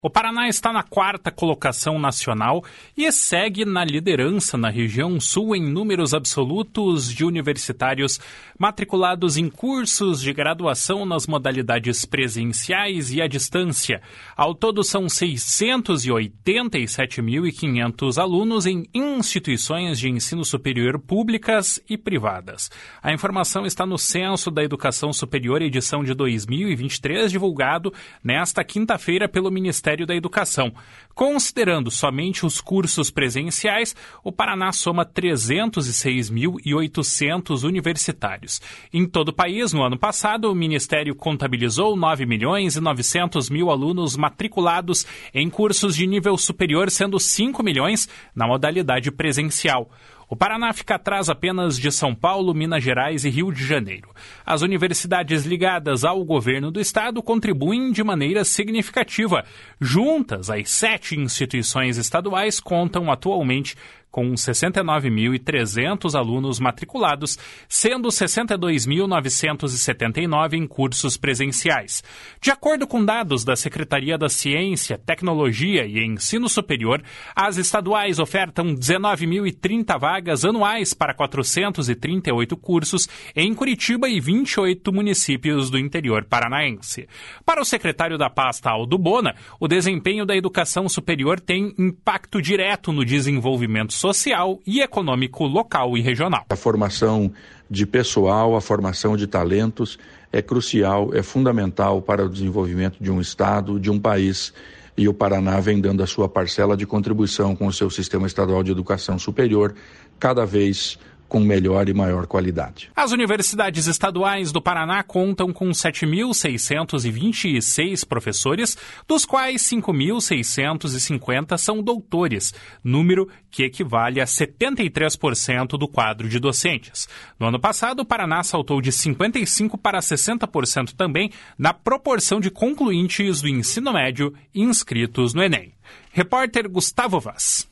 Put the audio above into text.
O Paraná está na 4ª colocação nacional e segue na liderança na região sul em números absolutos de universitários matriculados em cursos de graduação nas modalidades presenciais e à distância. Ao todo são 687.500 alunos em instituições de ensino superior públicas e privadas. A informação está no Censo da Educação Superior, edição de 2023, divulgado nesta quinta-feira pelo Ministério da Educação. Considerando somente os cursos presenciais, o Paraná soma 306.800 universitários. Em todo o país, no ano passado, o Ministério contabilizou 9.900.000 alunos matriculados em cursos de nível superior, sendo 5 milhões na modalidade presencial. O Paraná fica atrás apenas de São Paulo, Minas Gerais e Rio de Janeiro. As universidades ligadas ao governo do estado contribuem de maneira significativa. Juntas, as 7 instituições estaduais contam atualmente com 69.300 alunos matriculados, sendo 62.979 em cursos presenciais. De acordo com dados da Secretaria da Ciência, Tecnologia e Ensino Superior, as estaduais ofertam 19.030 vagas anuais para 438 cursos em Curitiba e 28 municípios do interior paranaense. Para o secretário da pasta, Aldo Bona, o desempenho da educação superior tem impacto direto no desenvolvimento social e econômico local e regional. A formação de pessoal, a formação de talentos é crucial, é fundamental para o desenvolvimento de um estado, de um país, e o Paraná vem dando a sua parcela de contribuição com o seu sistema estadual de educação superior, cada vez com melhor e maior qualidade. As universidades estaduais do Paraná contam com 7.626 professores, dos quais 5.650 são doutores, número que equivale a 73% do quadro de docentes. No ano passado, o Paraná saltou de 55% para 60% também na proporção de concluintes do ensino médio inscritos no Enem. Repórter Gustavo Vaz.